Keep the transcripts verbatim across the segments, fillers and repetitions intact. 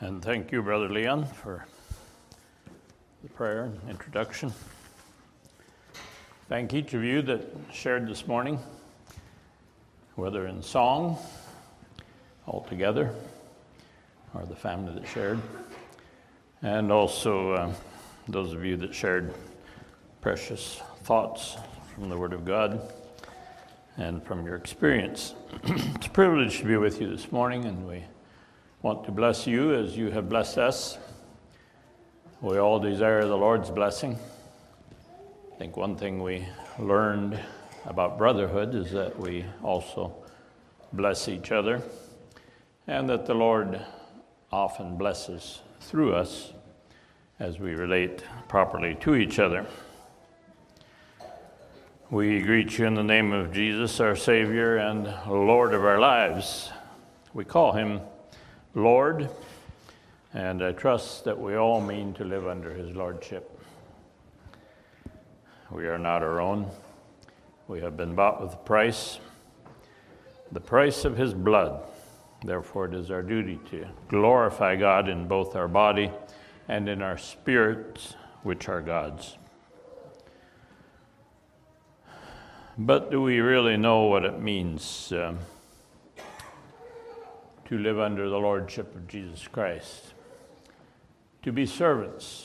And thank you, Brother Leon, for the prayer and introduction. Thank each of you that shared this morning, whether in song, all together, or the family that shared, and also uh, those of you that shared precious thoughts from the Word of God and from your experience. It's a privilege to be with you this morning, and we want to bless you as you have blessed us. We all desire the Lord's blessing. I think one thing we learned about brotherhood is that we also bless each other, and that the Lord often blesses through us as we relate properly to each other. We greet you in the name of Jesus, our Savior and Lord of our lives. We call him Lord, and I trust that we all mean to live under his lordship. We are not our own. We have been bought with a price, the price of his blood. Therefore, it is our duty to glorify God in both our body and in our spirits, which are God's. But do we really know what it means um, to live under the lordship of Jesus Christ? To be servants,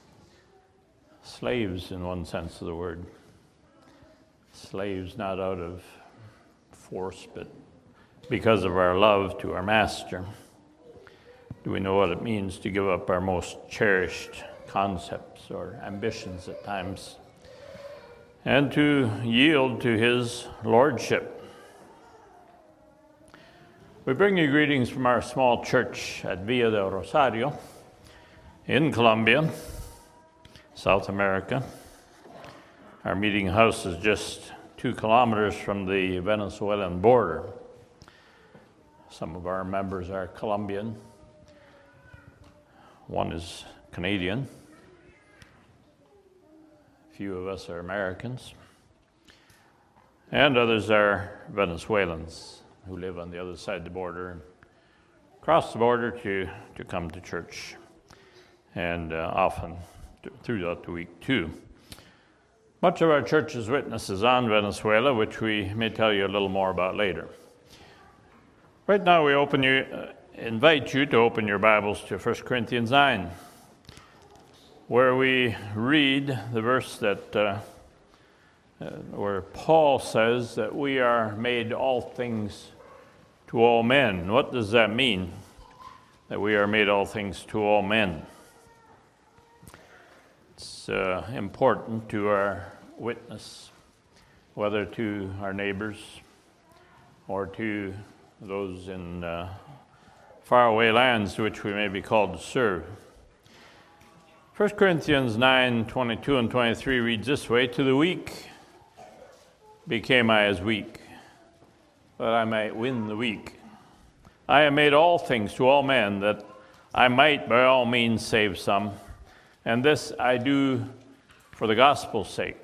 slaves in one sense of the word. Slaves not out of force, but because of our love to our master. Do we know what it means to give up our most cherished concepts or ambitions at times, and to yield to his lordship? We bring you greetings from our small church at Villa del Rosario in Colombia, South America. Our meeting house is just two kilometers from the Venezuelan border. Some of our members are Colombian. One is Canadian. A few of us are Americans. And others are Venezuelans who live on the other side of the border and cross the border to, to come to church, and uh, often th- throughout the week too. Much of our church's witness is on Venezuela, which we may tell you a little more about later. Right now we open you, uh, invite you to open your Bibles to First Corinthians nine, where we read the verse that uh, Uh, where Paul says that we are made all things to all men. What does that mean, that we are made all things to all men? It's uh, important to our witness, whether to our neighbors or to those in uh, faraway lands to which we may be called to serve. First Corinthians nine, twenty-two and twenty-three reads this way: "To the weak became I as weak, that I might win the weak. I am made all things to all men, that I might by all means save some. And this I do for the gospel's sake."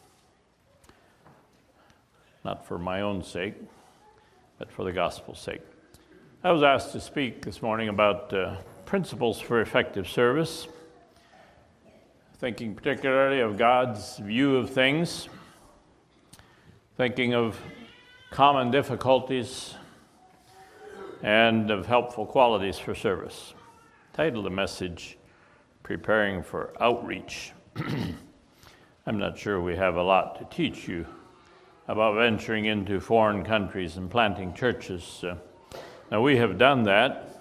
Not for my own sake, but for the gospel's sake. I was asked to speak this morning about uh, principles for effective service, thinking particularly of God's view of things, thinking of common difficulties, and of helpful qualities for service. Titled the message, "Preparing for Outreach." I'm not sure we have a lot to teach you about venturing into foreign countries and planting churches. Uh, now, we have done that.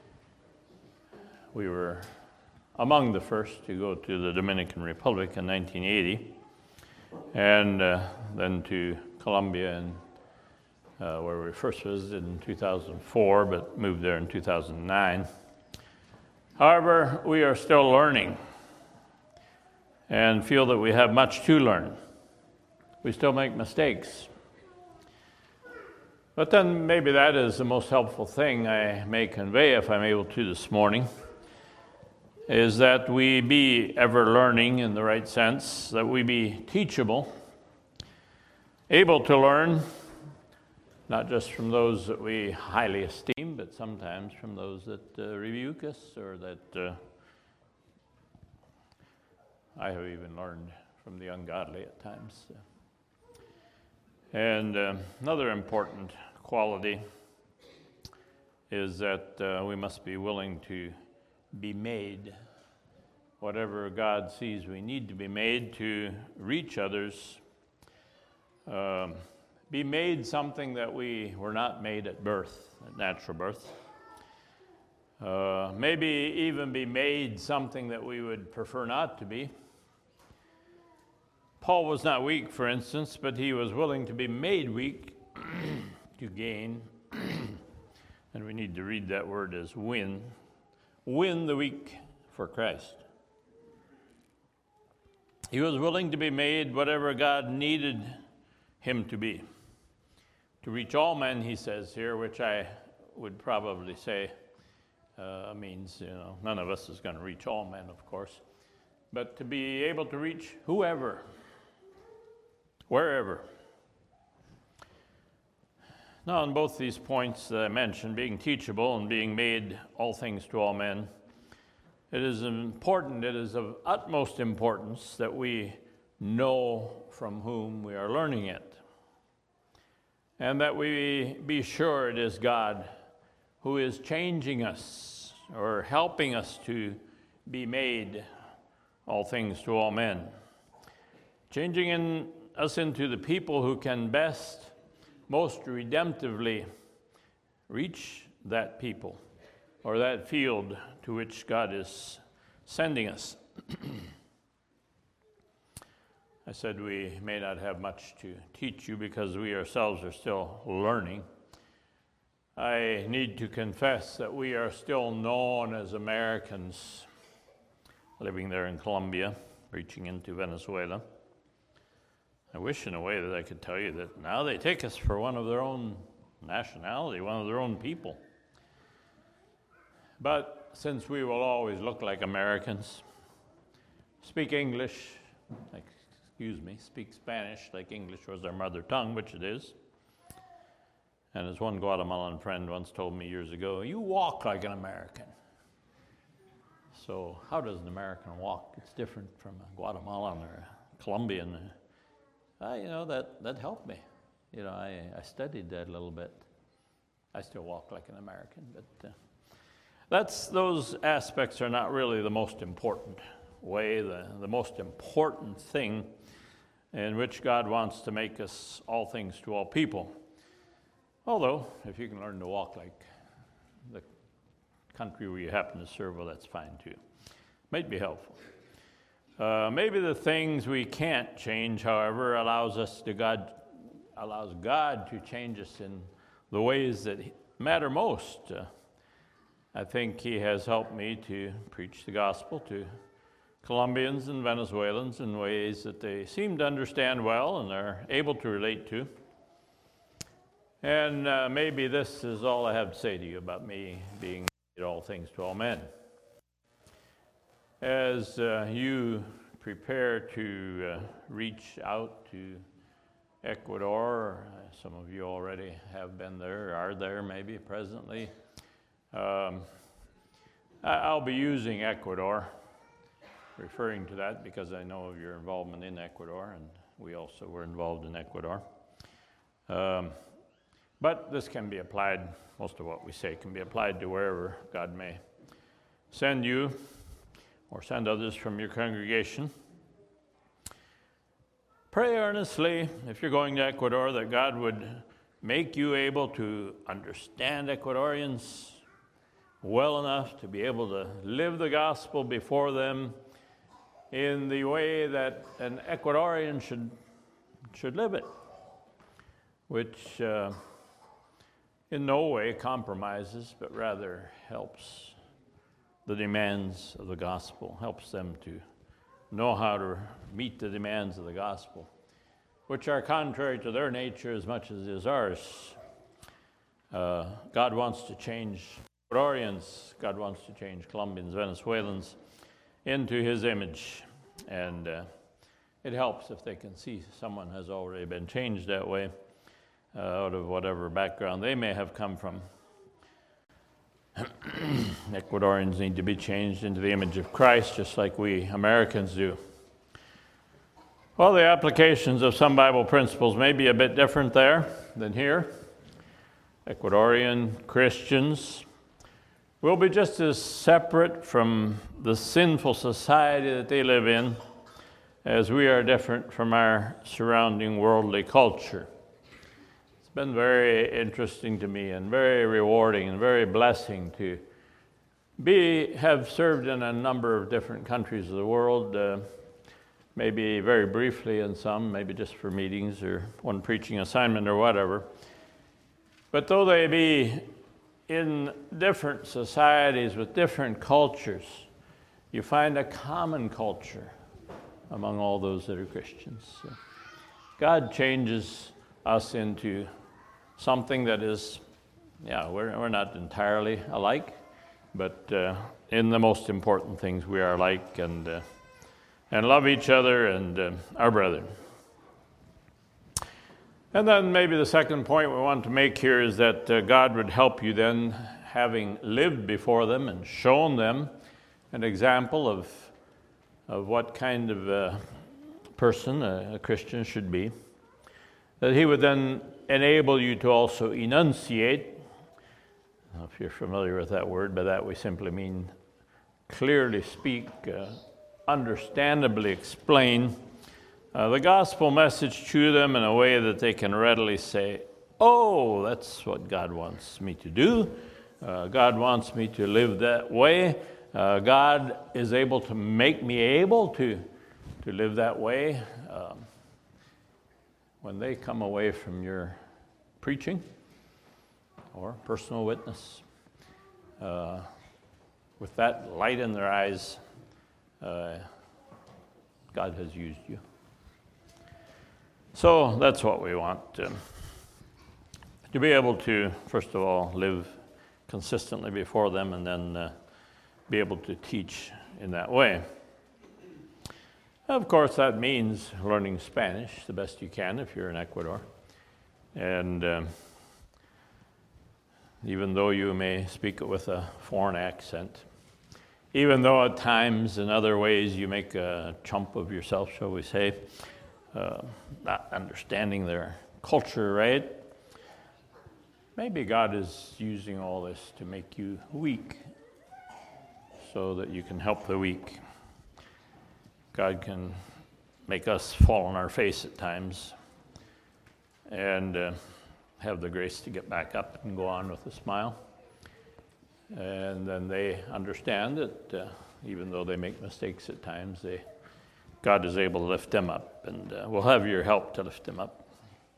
We were among the first to go to the Dominican Republic in nineteen eighty. And uh, then to Colombia, and uh, where we first visited in two thousand four, but moved there in two thousand nine. However, we are still learning and feel that we have much to learn. We still make mistakes. But then maybe that is the most helpful thing I may convey, if I'm able to this morning, is that we be ever learning in the right sense, that we be teachable, able to learn, not just from those that we highly esteem, but sometimes from those that uh, rebuke us, or that uh, I have even learned from the ungodly at times. And uh, another important quality is that uh, we must be willing to be made whatever God sees we need to be made to reach others. Um, be made something that we were not made at birth, at natural birth. Uh, maybe even be made something that we would prefer not to be. Paul was not weak, for instance, but he was willing to be made weak to gain. And we need to read that word as win. Win the weak for Christ. He was willing to be made whatever God needed him to be. To reach all men, he says here, which I would probably say uh, means, you know, none of us is going to reach all men, of course. But to be able to reach whoever, wherever. Now, on both these points that I mentioned, being teachable and being made all things to all men, it is important, it is of utmost importance that we know from whom we are learning it. And that we be sure it is God who is changing us or helping us to be made all things to all men. Changing in us into the people who can best, most redemptively reach that people or that field to which God is sending us. I said we may not have much to teach you because we ourselves are still learning. I need to confess that we are still known as Americans living there in Colombia, reaching into Venezuela. I wish in a way that I could tell you that now they take us for one of their own nationality, one of their own people. But since we will always look like Americans, speak English, excuse me, speak Spanish like English was our mother tongue, which it is. And as one Guatemalan friend once told me years ago, you walk like an American. So how does an American walk? It's different from a Guatemalan or a Colombian. Uh, you know, that, that helped me. You know, I, I studied that a little bit. I still walk like an American, but uh, that's those aspects are not really the most important way, the, the most important thing in which God wants to make us all things to all people. Although, if you can learn to walk like the country where you happen to serve, well, that's fine too. Might be helpful. Uh, maybe the things we can't change, however, allows us to God allows God to change us in the ways that matter most. Uh, I think He has helped me to preach the gospel to Colombians and Venezuelans in ways that they seem to understand well and are able to relate to. And uh, maybe this is all I have to say to you about me being all things to all men. As uh, you prepare to uh, reach out to Ecuador, uh, some of you already have been there, are there maybe presently. Um, I'll be using Ecuador, referring to that because I know of your involvement in Ecuador, and we also were involved in Ecuador. Um, but this can be applied, most of what we say can be applied to wherever God may send you or send others from your congregation. Pray earnestly, if you're going to Ecuador, that God would make you able to understand Ecuadorians well enough to be able to live the gospel before them in the way that an Ecuadorian should should live it, which uh, in no way compromises, but rather helps the demands of the gospel, helps them to know how to meet the demands of the gospel, which are contrary to their nature as much as is ours. Uh, God wants to change Ecuadorians, God wants to change Colombians, Venezuelans into His image, and uh, it helps if they can see someone has already been changed that way. uh, out of whatever background they may have come from. Ecuadorians need to be changed into the image of Christ, just like we Americans do. Well, the applications of some Bible principles may be a bit different there than here. Ecuadorian Christians will be just as separate from the sinful society that they live in as we are different from our surrounding worldly culture. It's been very interesting to me and very rewarding and very blessing to be have served in a number of different countries of the world, uh, maybe very briefly in some, maybe just for meetings or one preaching assignment or whatever. But though they be in different societies with different cultures, you find a common culture among all those that are Christians. So God changes us into something that is, yeah, we're, we're not entirely alike, but uh, in the most important things we are alike, and uh, and love each other and uh, our brethren. And then maybe the second point we want to make here is that uh, God would help you then, having lived before them and shown them an example of of what kind of a person a, a Christian should be, that he would then enable you to also enunciate. I don't know if you're familiar with that word, by that we simply mean clearly speak, uh, understandably explain uh, the gospel message to them in a way that they can readily say, oh, that's what God wants me to do. Uh, God wants me to live that way. Uh, God is able to make me able to, to live that way. Um, when they come away from your preaching or personal witness, uh, with that light in their eyes, uh, God has used you. So that's what we want, um, to be able to, first of all, live consistently before them, and then uh, be able to teach in that way. Of course, that means learning Spanish the best you can if you're in Ecuador. And um, even though you may speak it with a foreign accent, even though at times in other ways you make a chump of yourself, shall we say, uh, not understanding their culture, right? Maybe God is using all this to make you weak so that you can help the weak. God can make us fall on our face at times and uh, have the grace to get back up and go on with a smile. And then they understand that uh, even though they make mistakes at times, they, God is able to lift them up, and uh, we'll have your help to lift them up.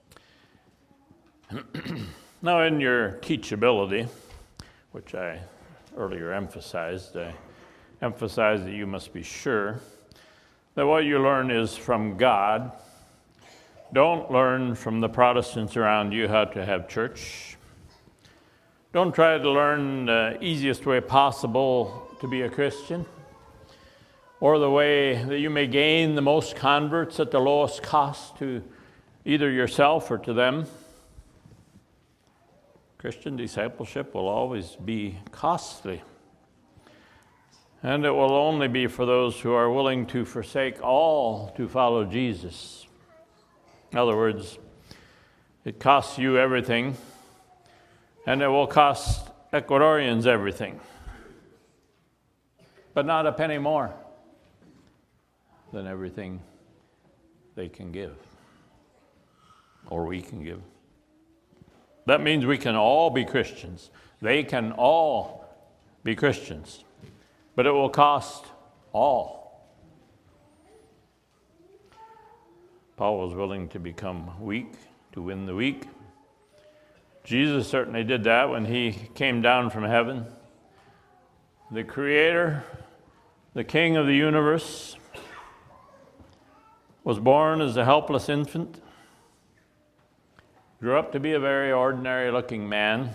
Now, in your teachability, which I earlier emphasized, I emphasized that you must be sure that what you learn is from God. Don't learn from the Protestants around you how to have church. Don't try to learn the easiest way possible to be a Christian, or the way that you may gain the most converts at the lowest cost to either yourself or to them. Christian discipleship will always be costly, and it will only be for those who are willing to forsake all to follow Jesus. In other words, it costs you everything, and it will cost Ecuadorians everything, but not a penny more than everything they can give, or we can give. That means we can all be Christians. They can all be Christians, but it will cost all. Paul was willing to become weak to win the weak. Jesus certainly did that when he came down from heaven. The Creator, the King of the universe, was born as a helpless infant, grew up to be a very ordinary-looking man.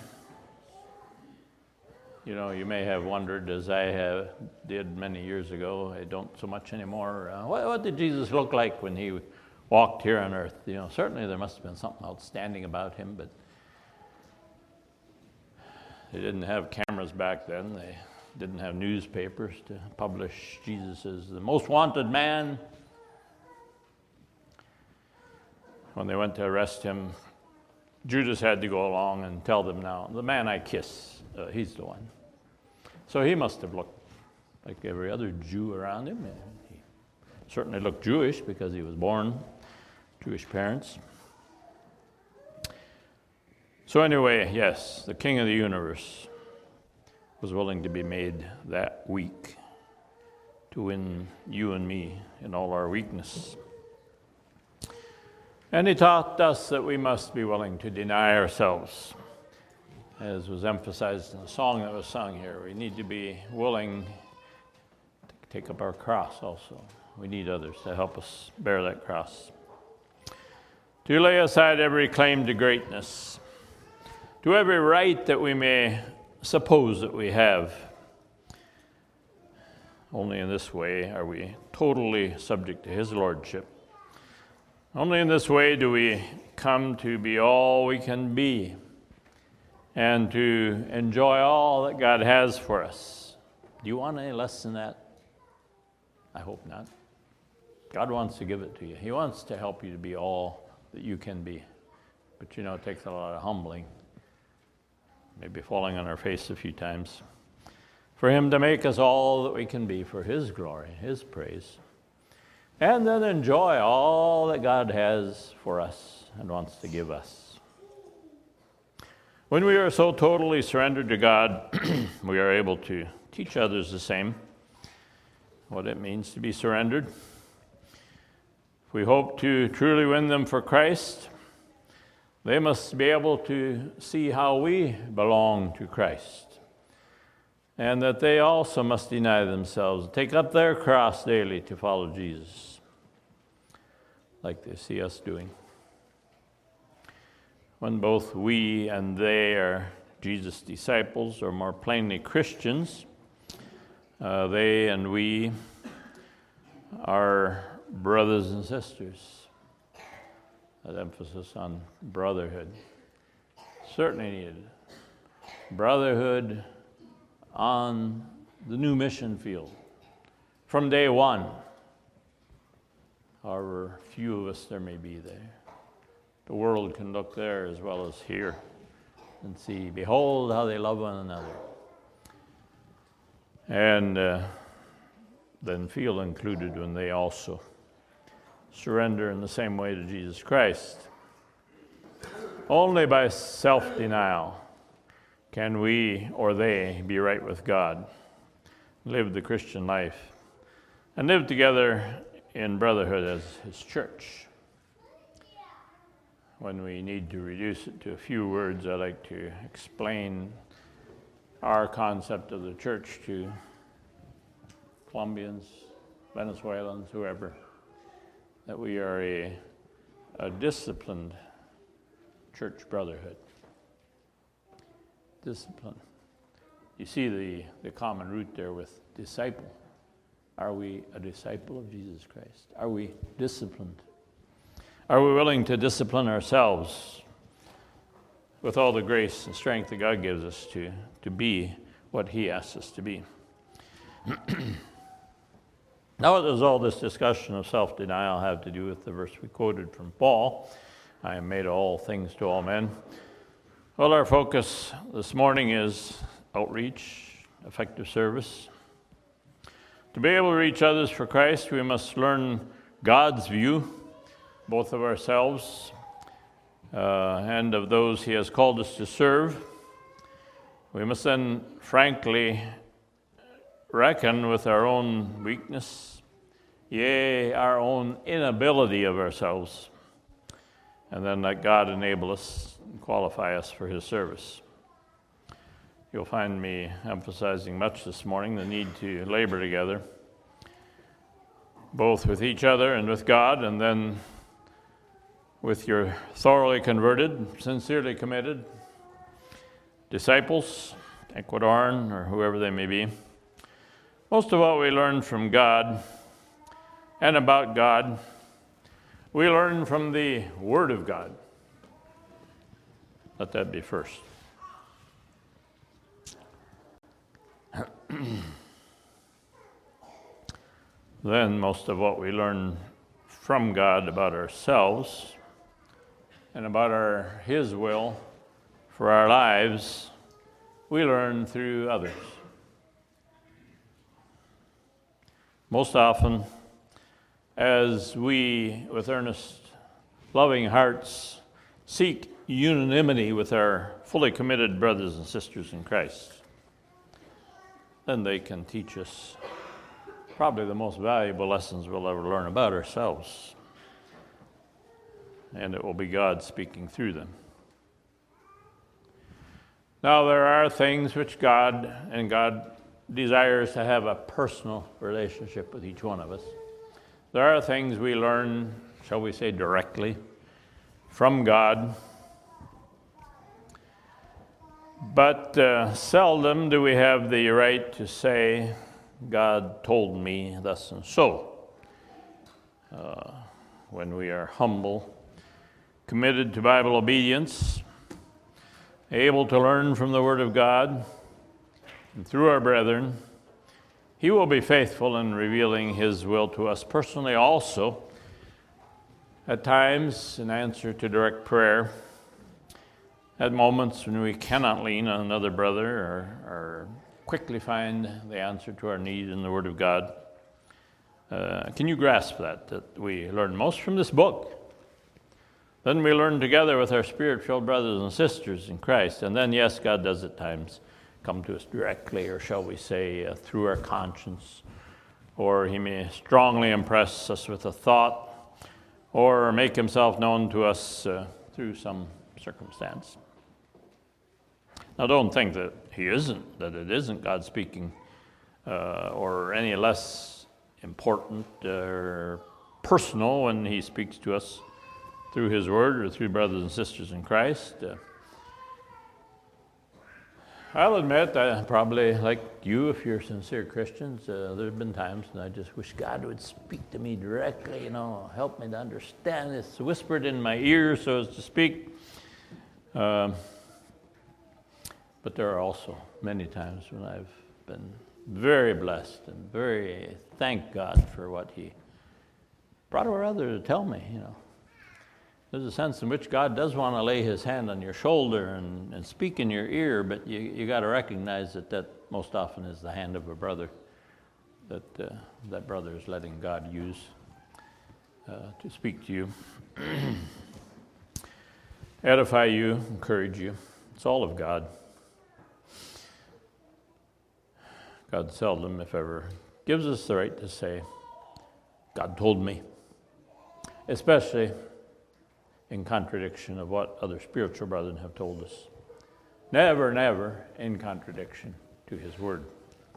You know, you may have wondered, as I have, did many years ago, I don't so much anymore, uh, what, what did Jesus look like when he walked here on earth. You know, certainly there must have been something outstanding about him, but they didn't have cameras back then. They didn't have newspapers to publish Jesus as the most wanted man. When they went to arrest him, Judas had to go along and tell them, now, the man I kiss, uh, he's the one. So he must have looked like every other Jew around him. He certainly looked Jewish because he was born Jewish parents. So anyway, yes, the King of the universe was willing to be made that weak to win you and me in all our weakness. And he taught us that we must be willing to deny ourselves. As was emphasized in the song that was sung here, we need to be willing to take up our cross also. We need others to help us bear that cross. To lay aside every claim to greatness, to every right that we may suppose that we have. Only in this way are we totally subject to his lordship. Only in this way do we come to be all we can be and to enjoy all that God has for us. Do you want any less than that? I hope not. God wants to give it to you. He wants to help you to be all that you can be. But you know, it takes a lot of humbling, maybe falling on our face a few times, for him to make us all that we can be for his glory, his praise. And then enjoy all that God has for us and wants to give us. When we are so totally surrendered to God, we are able to teach others the same, what it means to be surrendered. If we hope to truly win them for Christ, they must be able to see how we belong to Christ, and that they also must deny themselves, take up their cross daily to follow Jesus, like they see us doing. When both we and they are Jesus' disciples, or more plainly Christians, uh, they and we are brothers and sisters. That emphasis on brotherhood. Certainly needed. Brotherhood on the new mission field from day one, however few of us there may be there. The world can look there as well as here and see, behold how they love one another. And uh, then feel included when they also surrender in the same way to Jesus Christ. Only by self-denial can we or they be right with God, live the Christian life, and live together in brotherhood as his church. When we need to reduce it to a few words, I like to explain our concept of the church to Colombians, Venezuelans, whoever, that we are a, a disciplined church brotherhood. Discipline. You see the, the common root there with disciple. Are we a disciple of Jesus Christ? Are we disciplined? Are we willing to discipline ourselves with all the grace and strength that God gives us to, to be what he asks us to be? Now, what does all this discussion of self-denial have to do with the verse we quoted from Paul? I am made all things to all men. Well, our focus this morning is outreach, effective service. To be able to reach others for Christ, we must learn God's view, both of ourselves uh, and of those he has called us to serve. We must then frankly reckon with our own weakness, yea, our own inability of ourselves, and then let God enable us and qualify us for his service. You'll find me emphasizing much this morning the need to labor together, both with each other and with God, and then with your thoroughly converted, sincerely committed disciples, Ecuadorian or whoever they may be. Most of what we learn from God and about God we learn from the Word of God. Let that be first. Then most of what we learn from God about ourselves and about our His will for our lives, we learn through others. Most often, as we, with earnest, loving hearts, seek unanimity with our fully committed brothers and sisters in Christ, then they can teach us probably the most valuable lessons we'll ever learn about ourselves. And it will be God speaking through them. Now, there are things which God, and God desires to have a personal relationship with each one of us. There are things we learn, shall we say, directly from God. But uh, seldom do we have the right to say, God told me thus and so. Uh, when we are humble, committed to Bible obedience, able to learn from the Word of God, and through our brethren, He will be faithful in revealing His will to us personally also, at times in answer to direct prayer, at moments when we cannot lean on another brother or, or quickly find the answer to our need in the Word of God. Uh, can you grasp that, that we learn most from this book? Then we learn together with our Spirit-filled brothers and sisters in Christ. And then, yes, God does at times come to us directly, or shall we say, uh, through our conscience, or He may strongly impress us with a thought, or make Himself known to us uh, through some circumstance. Now, don't think that He isn't, that it isn't God speaking, uh, or any less important or personal when He speaks to us through His Word or through brothers and sisters in Christ. Uh, I'll admit, I probably, like you, if you're sincere Christians, uh, there have been times when I just wish God would speak to me directly, you know, help me to understand. It's whispered in my ear, so as to speak. Um, but there are also many times when I've been very blessed and very thank God for what He brought or other to tell me, you know. There's a sense in which God does want to lay His hand on your shoulder and, and speak in your ear, but you you got to recognize that that most often is the hand of a brother, that uh, that brother is letting God use uh, to speak to you, edify you, encourage you. It's all of God. God seldom, if ever, gives us the right to say, God told me, especially in contradiction of what other spiritual brethren have told us. Never, never in contradiction to His Word.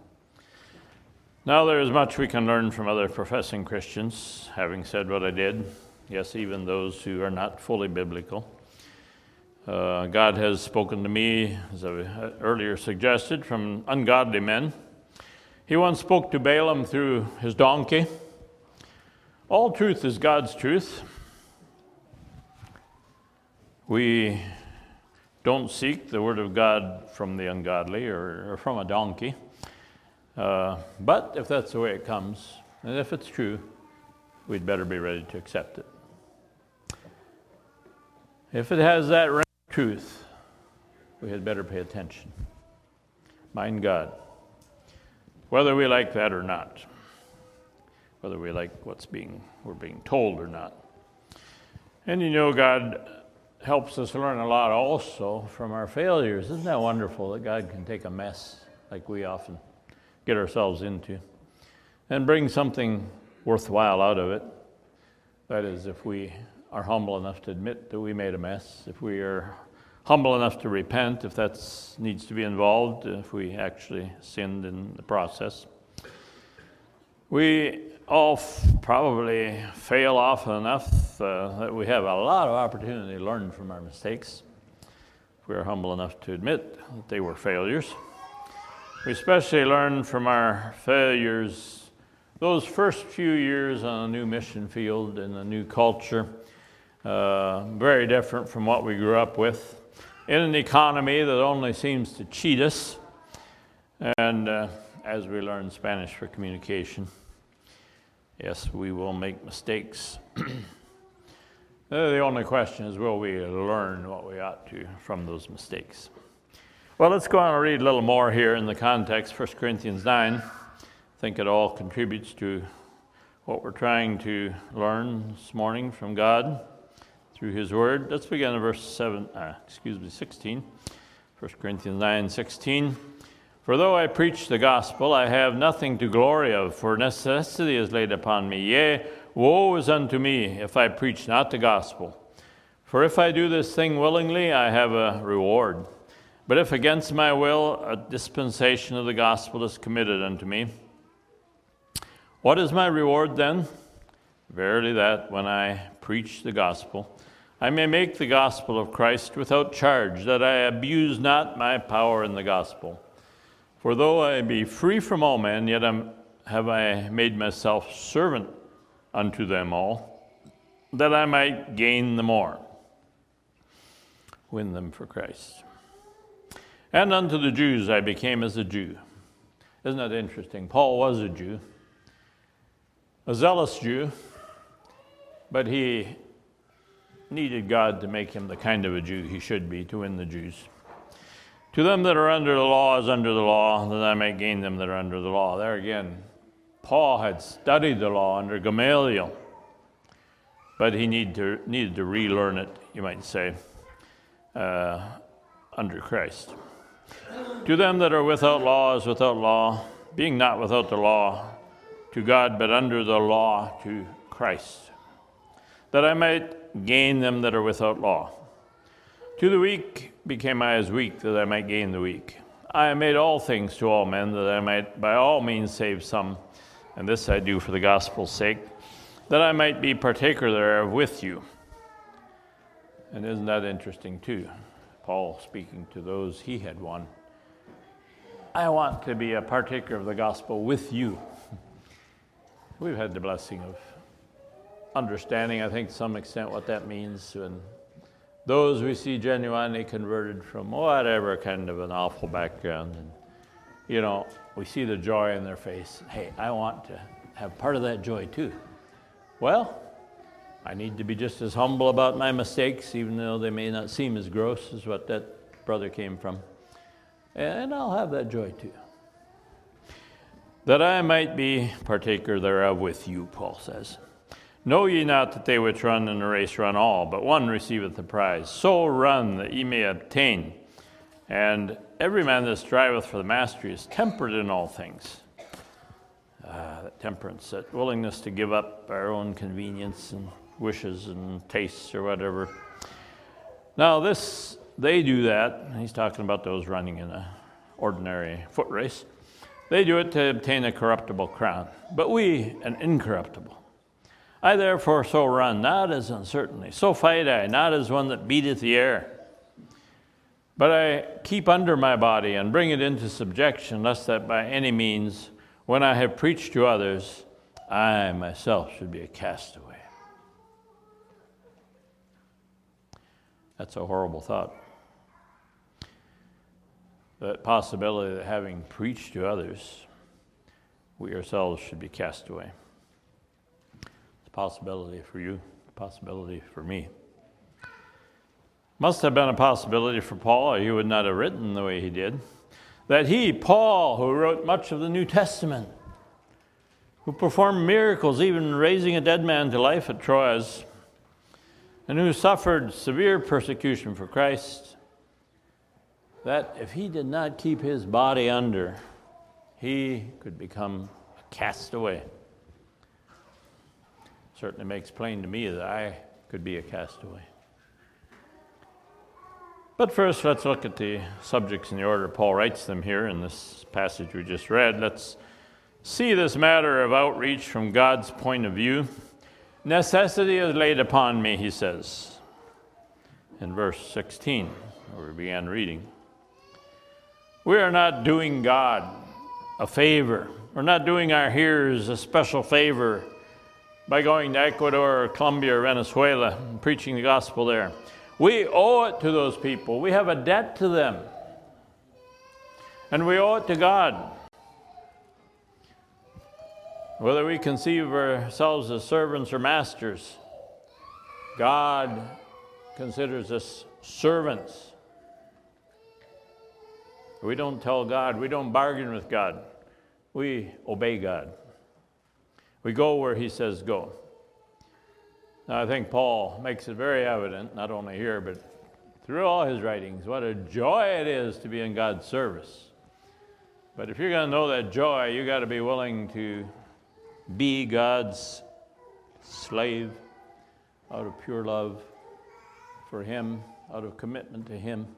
Now, there is much we can learn from other professing Christians, having said what I did. Yes, even those who are not fully biblical. Uh, God has spoken to me, as I earlier suggested, from ungodly men. He once spoke to Balaam through his donkey. All truth is God's truth. We don't seek the Word of God from the ungodly or, or from a donkey. Uh, but if that's the way it comes, and if it's true, we'd better be ready to accept it. If it has that ring of truth, we had better pay attention. Mind God. Whether we like that or not. Whether we like what's being we're being told or not. And you know, God helps us learn a lot also from our failures. Isn't that wonderful that God can take a mess like we often get ourselves into and bring something worthwhile out of it? That is, if we are humble enough to admit that we made a mess, if we are humble enough to repent, if that needs to be involved, if we actually sinned in the process. We all f- probably fail often enough uh, that we have a lot of opportunity to learn from our mistakes, if we are humble enough to admit that they were failures. We especially learn from our failures those first few years on a new mission field in a new culture, uh, very different from what we grew up with, in an economy that only seems to cheat us, and uh, as we learn Spanish for communication, yes, we will make mistakes. The only question is, will we learn what we ought to from those mistakes? Well, let's go on and read a little more here in the context, First Corinthians nine. I think it all contributes to what we're trying to learn this morning from God through His Word. Let's begin in verse seven, uh, excuse me, sixteen. First Corinthians nine, sixteen. For though I preach the gospel, I have nothing to glory of, for necessity is laid upon me. Yea, woe is unto me if I preach not the gospel. For if I do this thing willingly, I have a reward. But if against my will, a dispensation of the gospel is committed unto me. What is my reward then? Verily that, when I preach the gospel, I may make the gospel of Christ without charge, that I abuse not my power in the gospel. For though I be free from all men, yet am, have I made myself servant unto them all, that I might gain the more, win them for Christ. And unto the Jews I became as a Jew. Isn't that interesting? Paul was a Jew, a zealous Jew, but he needed God to make him the kind of a Jew he should be to win the Jews. To them that are under the law is under the law, that I may gain them that are under the law. There again, Paul had studied the law under Gamaliel, but he need to, needed to relearn it, you might say, uh, under Christ. To them that are without law is without law, being not without the law to God, but under the law to Christ, that I might gain them that are without law. To the weak became I as weak, that I might gain the weak. I am made all things to all men, that I might by all means save some. And this I do for the gospel's sake, that I might be partaker thereof with you. And isn't that interesting too? Paul speaking to those he had won. I want to be a partaker of the gospel with you. We've had the blessing of understanding, I think, to some extent what that means. And those we see genuinely converted from whatever kind of an awful background, and you know, we see the joy in their face. Hey, I want to have part of that joy too. Well, I need to be just as humble about my mistakes, even though they may not seem as gross as what that brother came from. And I'll have that joy too. That I might be partaker thereof with you, Paul says. Know ye not that they which run in a race run all, but one receiveth the prize? So run that ye may obtain. And every man that striveth for the mastery is temperate in all things. Uh, that temperance, that willingness to give up our own convenience and wishes and tastes or whatever. Now this, they do that. He's talking about those running in an ordinary foot race. They do it to obtain a corruptible crown, but we an incorruptible. I therefore so run, not as uncertainly. So fight I, not as one that beateth the air. But I keep under my body and bring it into subjection, lest that by any means, when I have preached to others, I myself should be a castaway. That's a horrible thought. The possibility that having preached to others, we ourselves should be cast away. It's a possibility for you, a possibility for me. Must have been a possibility for Paul, or he would not have written the way he did. That he, Paul, who wrote much of the New Testament, who performed miracles, even raising a dead man to life at Troas, and who suffered severe persecution for Christ, that if he did not keep his body under, he could become a castaway. Certainly makes plain to me that I could be a castaway. But first, let's look at the subjects in the order Paul writes them here in this passage we just read. Let's see this matter of outreach from God's point of view. Necessity is laid upon me, he says, in verse sixteen, where we began reading. We are not doing God a favor We're not doing our hearers a special favor by going to Ecuador or Colombia or Venezuela and preaching the gospel there. We owe it to those people. We have a debt to them. And we owe it to God. Whether we conceive of ourselves as servants or masters, God considers us servants. We don't tell God, we don't bargain with God. We obey God. We go where he says go. Now, I think Paul makes it very evident, not only here, but through all his writings, what a joy it is to be in God's service. But if you're going to know that joy, you got to be willing to be God's slave out of pure love for him, out of commitment to him.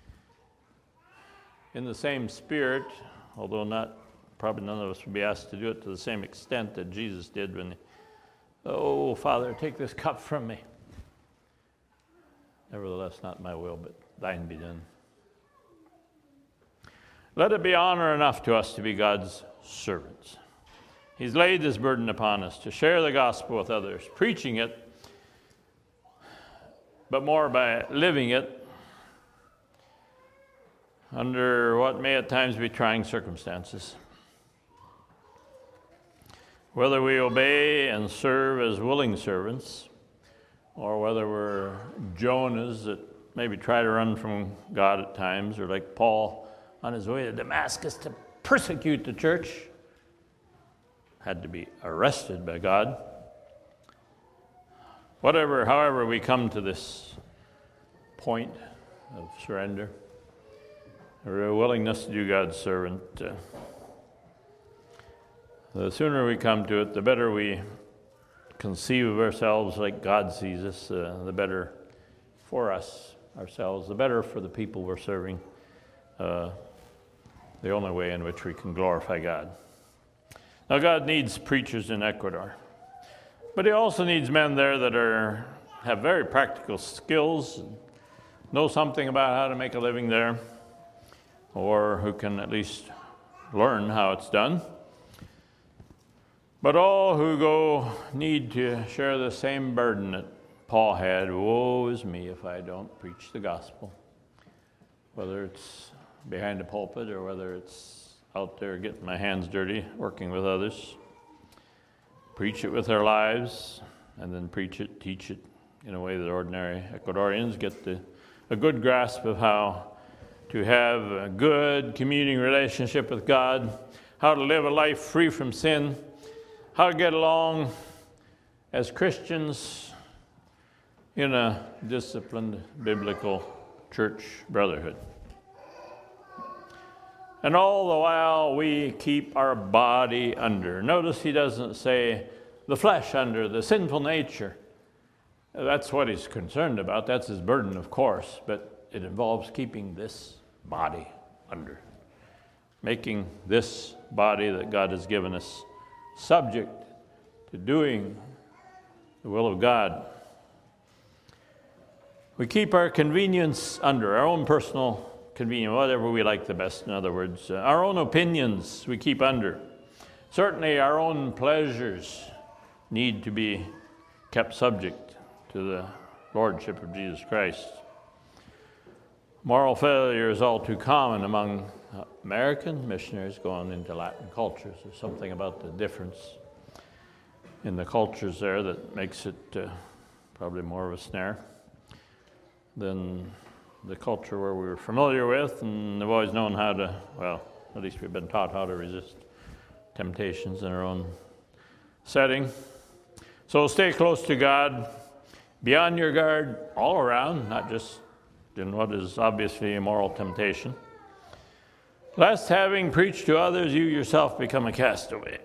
In the same spirit, although not, probably none of us would be asked to do it to the same extent that Jesus did when, oh, Father, take this cup from me. Nevertheless, not my will, but thine be done. Let it be honor enough to us to be God's servants. He's laid this burden upon us to share the gospel with others, preaching it, but more by living it under what may at times be trying circumstances. Whether we obey and serve as willing servants, or whether we're Jonahs that maybe try to run from God at times, or like Paul on his way to Damascus to persecute the church, had to be arrested by God. Whatever, however we come to this point of surrender, or a willingness to do God's servant, uh, the sooner we come to it, the better we conceive of ourselves like God sees us, uh, the better for us, ourselves, the better for the people we're serving, uh, the only way in which we can glorify God. Now, God needs preachers in Ecuador, but he also needs men there that are have very practical skills, know something about how to make a living there, or who can at least learn how it's done. But all who go need to share the same burden that Paul had. Woe is me if I don't preach the gospel, whether it's behind a pulpit or whether it's out there getting my hands dirty, working with others. Preach it with our lives, and then preach it, teach it in a way that ordinary Ecuadorians get the, a good grasp of how to have a good communing relationship with God, how to live a life free from sin, how to get along as Christians in a disciplined biblical church brotherhood. And all the while we keep our body under. Notice he doesn't say the flesh under, the sinful nature. That's what he's concerned about. That's his burden, of course, but it involves keeping this body under, making this body that God has given us subject to doing the will of God. We keep our convenience under, our own personal convenience, whatever we like the best, in other words. Uh, our own opinions we keep under. Certainly our own pleasures need to be kept subject to the lordship of Jesus Christ. Moral failure is all too common among American missionaries going into Latin cultures. There's something about the difference in the cultures there that makes it uh, probably more of a snare than the culture where we were familiar with and have always known how to, well, at least we've been taught how to resist temptations in our own setting. So stay close to God, be on your guard all around, not just in what is obviously immoral temptation. Lest having preached to others, you yourself become a castaway.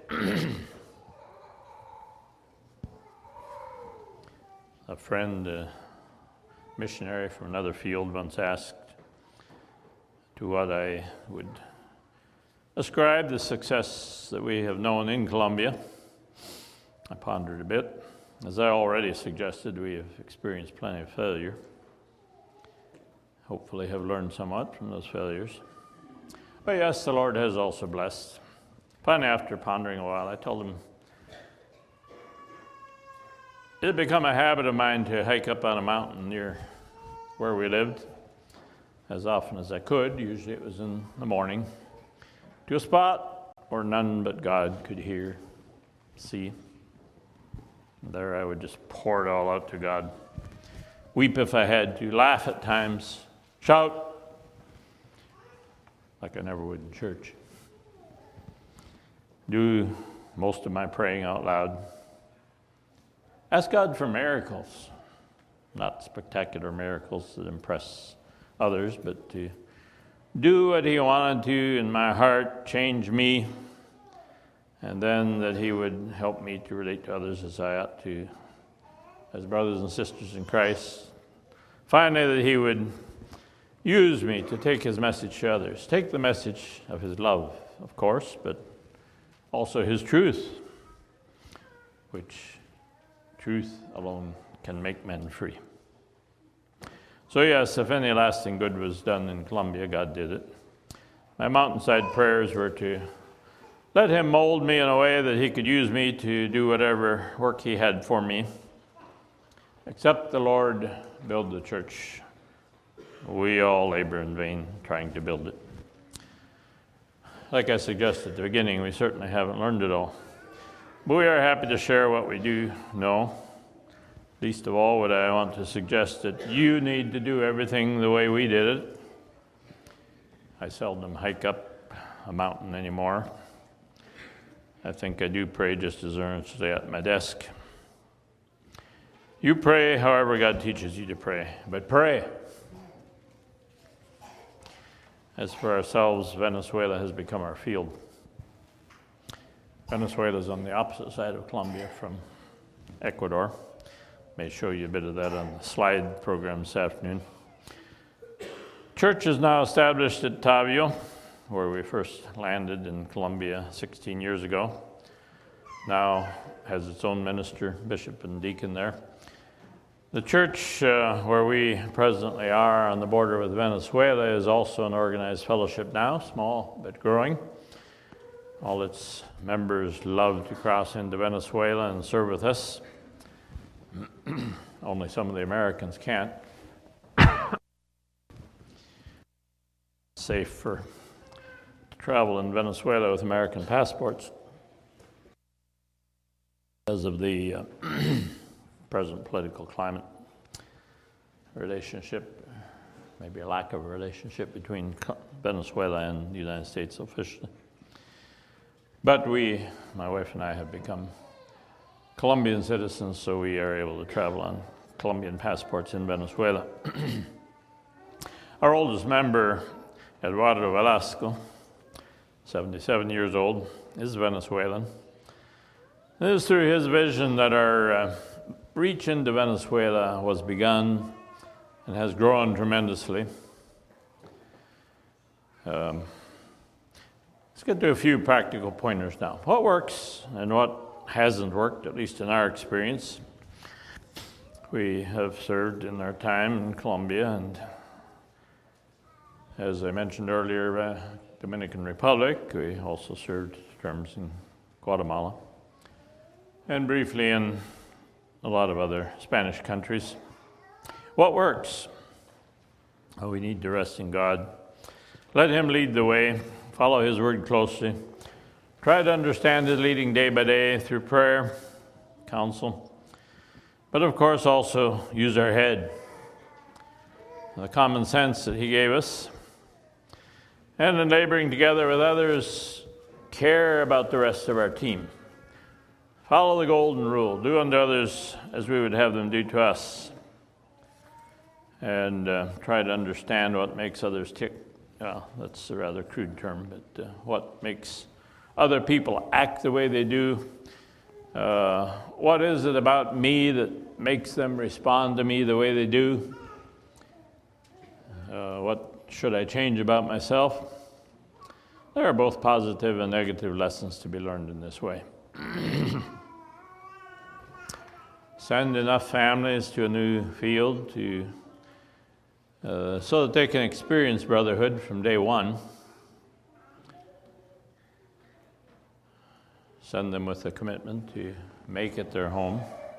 A friend, a missionary from another field, once asked to what I would ascribe the success that we have known in Colombia. I pondered a bit. As I already suggested, we have experienced plenty of failure. Hopefully have learned somewhat from those failures. But yes, the Lord has also blessed. Finally, after pondering a while, I told him, it had become a habit of mine to hike up on a mountain near where we lived as often as I could. Usually it was in the morning, to a spot where none but God could hear, see. And there I would just pour it all out to God. Weep if I had to, laugh at times, shout like I never would in church. Do most of my praying out loud. Ask God for miracles, not spectacular miracles that impress others, but to do what he wanted to in my heart, change me, and then that he would help me to relate to others as I ought to, as brothers and sisters in Christ. Finally, that he would use me to take his message to others. Take the message of his love, of course, but also his truth, which truth alone can make men free. So yes, if any lasting good was done in Colombia, God did it. My mountainside prayers were to let him mold me in a way that he could use me to do whatever work he had for me. Except the Lord build the church. We all labor in vain trying to build it. Like I suggested at the beginning, we certainly haven't learned it all. But we are happy to share what we do know. Least of all would I want to suggest that you need to do everything the way we did it. I seldom hike up a mountain anymore. I think I do pray just as earnestly at my desk. You pray however God teaches you to pray, but pray. As for ourselves, Venezuela has become our field. Venezuela is on the opposite side of Colombia from Ecuador. May show you a bit of that on the slide program this afternoon. Church is now established at Tavio, where we first landed in Colombia sixteen years ago. Now has its own minister, bishop, and deacon there. The church uh, where we presently are on the border with Venezuela is also an organized fellowship now, small but growing. All its members love to cross into Venezuela and serve with us. Only some of the Americans can't. Safe for to travel in Venezuela with American passports because of the uh, present political climate, relationship, maybe a lack of a relationship between Venezuela and the United States officially. But we, my wife and I, have become Colombian citizens, so we are able to travel on Colombian passports in Venezuela. Our oldest member, Eduardo Velasco, seventy-seven years old, is Venezuelan. It is through his vision that our uh, reach into Venezuela was begun and has grown tremendously. Um, let's get to a few practical pointers now. What works and what hasn't worked, at least in our experience. We have served in our time in Colombia, and as I mentioned earlier, uh, Dominican Republic. We also served terms in Guatemala, and briefly in a lot of other Spanish countries. What works? Oh, we need to rest in God. Let him lead the way. Follow his word closely. Try to understand his leading day by day through prayer, counsel. But of course also use our head, the common sense that he gave us. And in laboring together with others, care about the rest of our team. Follow the golden rule. Do unto others as we would have them do to us. And uh, try to understand what makes others tick. Well, that's a rather crude term, but uh, what makes other people act the way they do. Uh, what is it about me that makes them respond to me the way they do? Uh, what should I change about myself? There are both positive and negative lessons to be learned in this way. Send enough families to a new field to uh, so that they can experience brotherhood from day one. send them with a commitment to make it their home.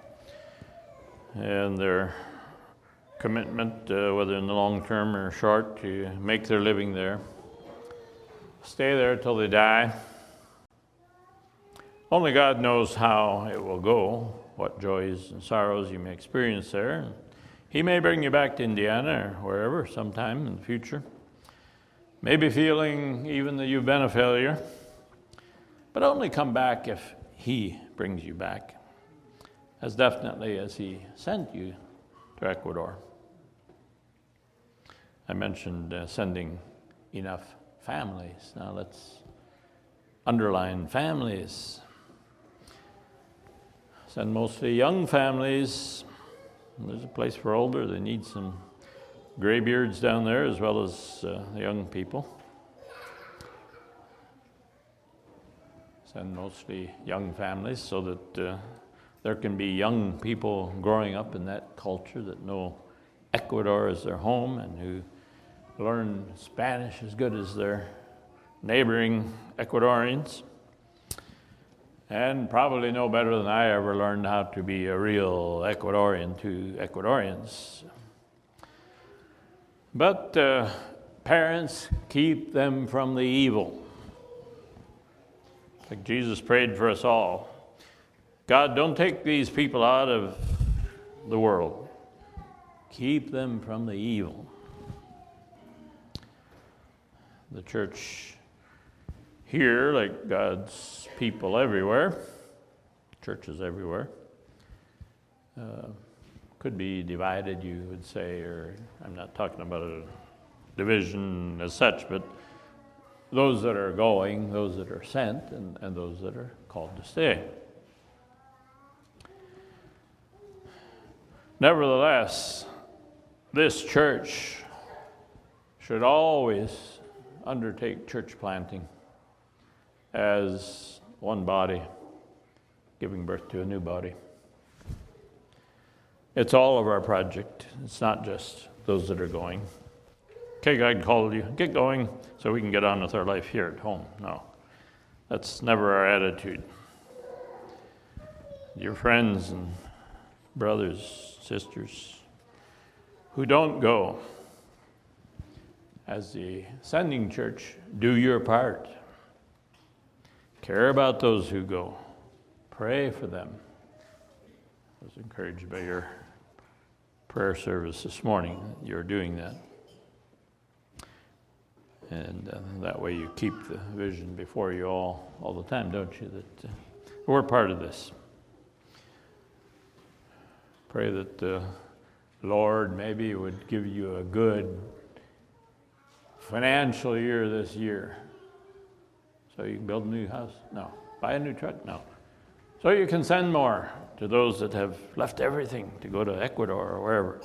And their commitment, uh, whether in the long term or short, to make their living there. Stay there till they die. Only God knows how it will go, what joys and sorrows you may experience there. He may bring you back to Indiana or wherever sometime in the future. Maybe feeling even that you've been a failure, but only come back if He brings you back, as definitely as He sent you to Ecuador. I mentioned uh, sending enough families. Now let's underline families. Send mostly young families. There's a place for older. They need some graybeards down there as well as uh, the young people. Send mostly young families so that uh, there can be young people growing up in that culture that know Ecuador as their home and who learn Spanish as good as their neighboring Ecuadorians. And probably know better than I ever learned how to be a real Ecuadorian to Ecuadorians. But uh, parents, keep them from the evil. Like Jesus prayed for us all. God, don't take these people out of the world. Keep them from the evil. The church here, like God's people everywhere, churches everywhere, uh, could be divided, you would say, or I'm not talking about a division as such, but those that are going, those that are sent, and, and those that are called to stay. Nevertheless, this church should always undertake church planting as one body, giving birth to a new body. It's all of our project. It's not just those that are going. Okay, God called you, get going so we can get on with our life here at home. No, that's never our attitude. Your friends and brothers, sisters who don't go, as the sending church, do your part. Care about those who go. Pray for them. I was encouraged by your prayer service this morning. You're doing that. And uh, that way you keep the vision before you all, all the time, don't you? That uh, we're part of this. Pray that the Lord maybe would give you a good financial year this year. So you can build a new house? No. Buy a new truck? No. So you can send more to those that have left everything to go to Ecuador or wherever.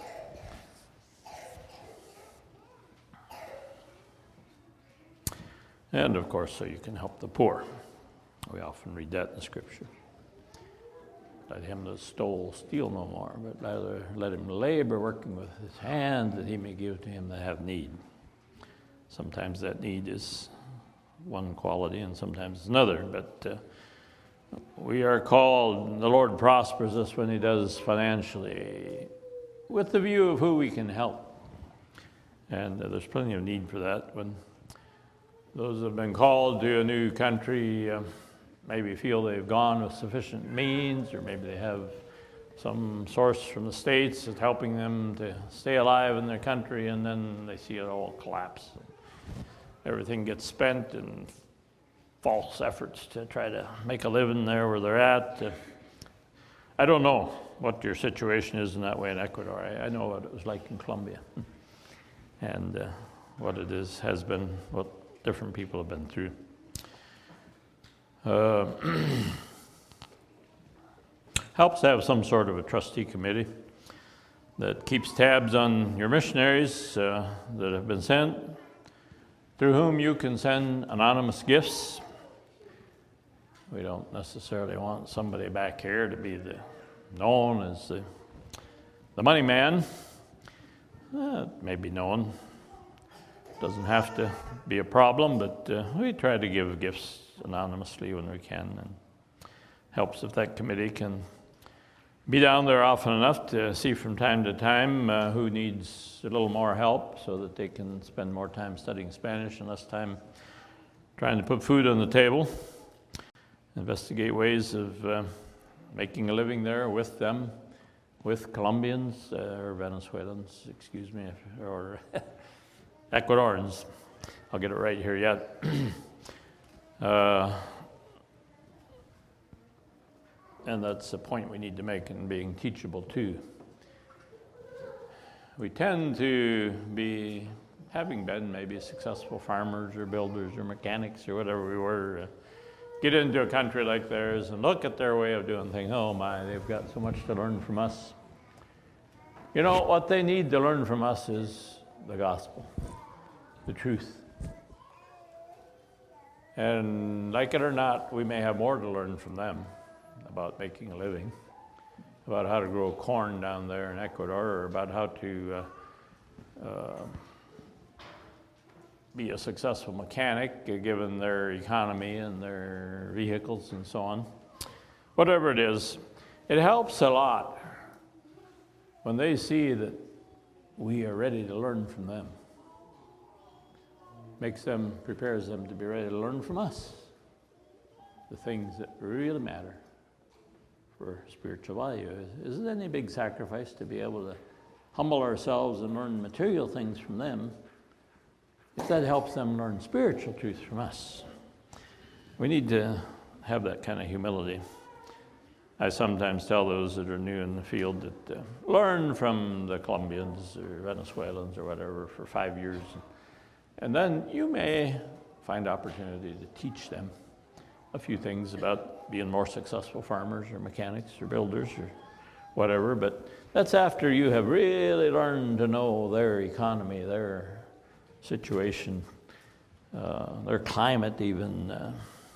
And of course, so you can help the poor. We often read that in the Scripture. Let him that stole steal no more, but rather let him labor, working with his hands, that he may give to him that have need. Sometimes that need is one quality, and sometimes it's another. But uh, we are called, and the Lord prospers us when He does financially, with the view of who we can help. And uh, there's plenty of need for that when those that have been called to a new country uh, maybe feel they've gone with sufficient means, or maybe they have some source from the States that's helping them to stay alive in their country, and then they see it all collapse. Everything gets spent in false efforts to try to make a living there where they're at. Uh, I don't know what your situation is in that way in Ecuador. I, I know what it was like in Colombia, and uh, what it is has been, what different people have been through. Uh, helps to have some sort of a trustee committee that keeps tabs on your missionaries uh, that have been sent, through whom you can send anonymous gifts. We don't necessarily want somebody back here to be the known as the, the money man. Uh, it may be known. Doesn't have to be a problem, but uh, we try to give gifts anonymously when we can. And helps if that committee can be down there often enough to see from time to time uh, who needs a little more help so that they can spend more time studying Spanish and less time trying to put food on the table. Investigate ways of uh, making a living there with them, with Colombians, uh, or Venezuelans, excuse me, or Ecuadorians. I'll get it right here yet. uh, And that's the point we need to make in being teachable too. We tend to be, having been maybe successful farmers or builders or mechanics or whatever we were, uh, get into a country like theirs and look at their way of doing things. Oh my, they've got so much to learn from us. You know, what they need to learn from us is the gospel, the truth. And like it or not, we may have more to learn from them about making a living, about how to grow corn down there in Ecuador, or about how to uh, uh, be a successful mechanic uh, given their economy and their vehicles and so on. Whatever it is, it helps a lot when they see that we are ready to learn from them. Makes them, prepares them to be ready to learn from us the things that really matter for spiritual value. Isn't it any big sacrifice to be able to humble ourselves and learn material things from them if that helps them learn spiritual truths from us? We need to have that kind of humility. I sometimes tell those that are new in the field that uh, learn from the Colombians or Venezuelans or whatever for five years. And then you may find opportunity to teach them a few things about being more successful farmers or mechanics or builders or whatever, but that's after you have really learned to know their economy, their situation, uh, their climate even. Uh,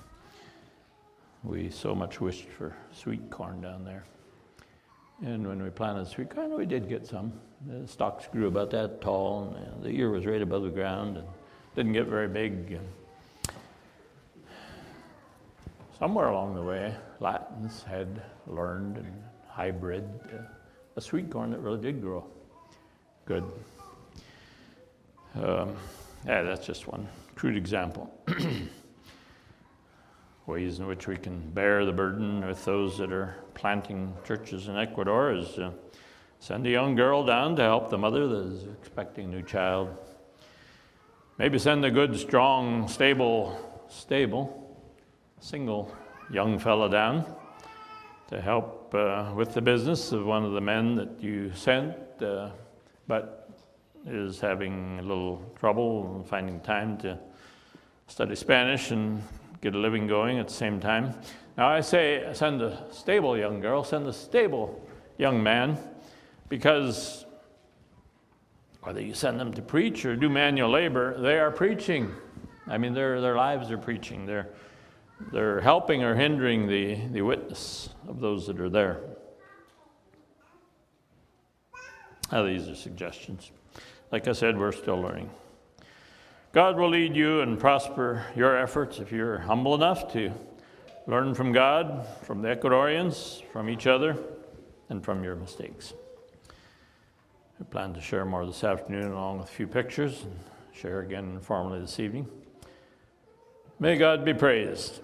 we so much wished for sweet corn down there. And when we planted sweet corn, we did get some. The stalks grew about that tall, and uh, the ear was right above the ground and didn't get very big. Somewhere along the way, Latins had learned and hybrid uh, a sweet corn that really did grow good. Um, yeah, that's just one crude example. Ways in which we can bear the burden with those that are planting churches in Ecuador is uh, send a young girl down to help the mother that is expecting a new child. Maybe send a good, strong, stable, stable, single young fella down to help uh, with the business of one of the men that you sent, uh, but is having a little trouble finding time to study Spanish and get a living going at the same time. Now I say send a stable young girl, send a stable young man, because whether you send them to preach or do manual labor, they are preaching. I mean, their their lives are preaching. They're they're helping or hindering the, the witness of those that are there. Now, these are suggestions. Like I said, we're still learning. God will lead you and prosper your efforts if you're humble enough to learn from God, from the Ecuadorians, from each other, and from your mistakes. We plan to share more this afternoon along with a few pictures and share again informally this evening. May God be praised.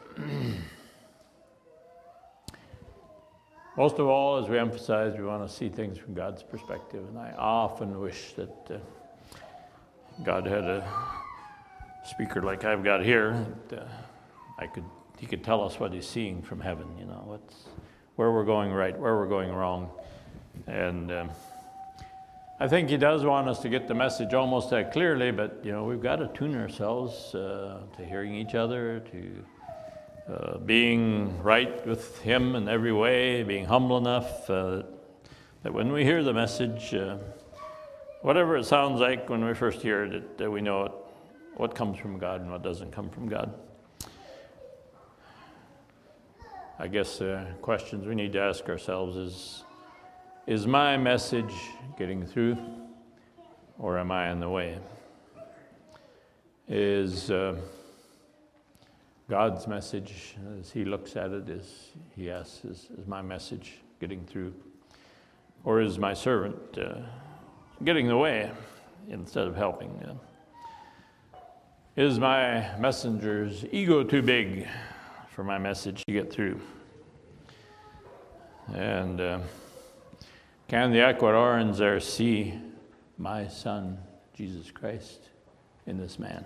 Most of all, as we emphasize, we want to see things from God's perspective, and I often wish that uh, God had a speaker like I've got here. That, uh, I could, he could tell us what he's seeing from heaven. You know, what's where we're going right, where we're going wrong, and um, I think he does want us to get the message almost that clearly. But you know, we've got to tune ourselves uh, to hearing each other, to uh, being right with him in every way, being humble enough uh, that when we hear the message, uh, whatever it sounds like when we first hear it, that we know it, what comes from God and what doesn't come from God. I guess uh, questions we need to ask ourselves is, is my message getting through, or am I in the way? Is uh, God's message, as he looks at it, is, he asks, is, is my message getting through? Or is my servant uh, getting in the way instead of helping? Uh, is my messenger's ego too big for my message to get through? And uh, can the Ecuadorians there see my son, Jesus Christ, in this man?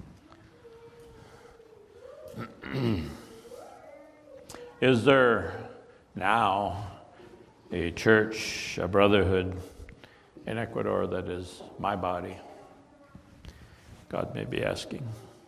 Is there now a church, a brotherhood in Ecuador that is my body? God may be asking.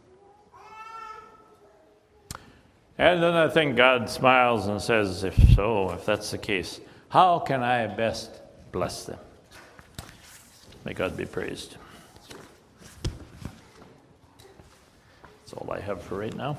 And then I think God smiles and says, if so, if that's the case, how can I best bless them? May God be praised. That's all I have for right now.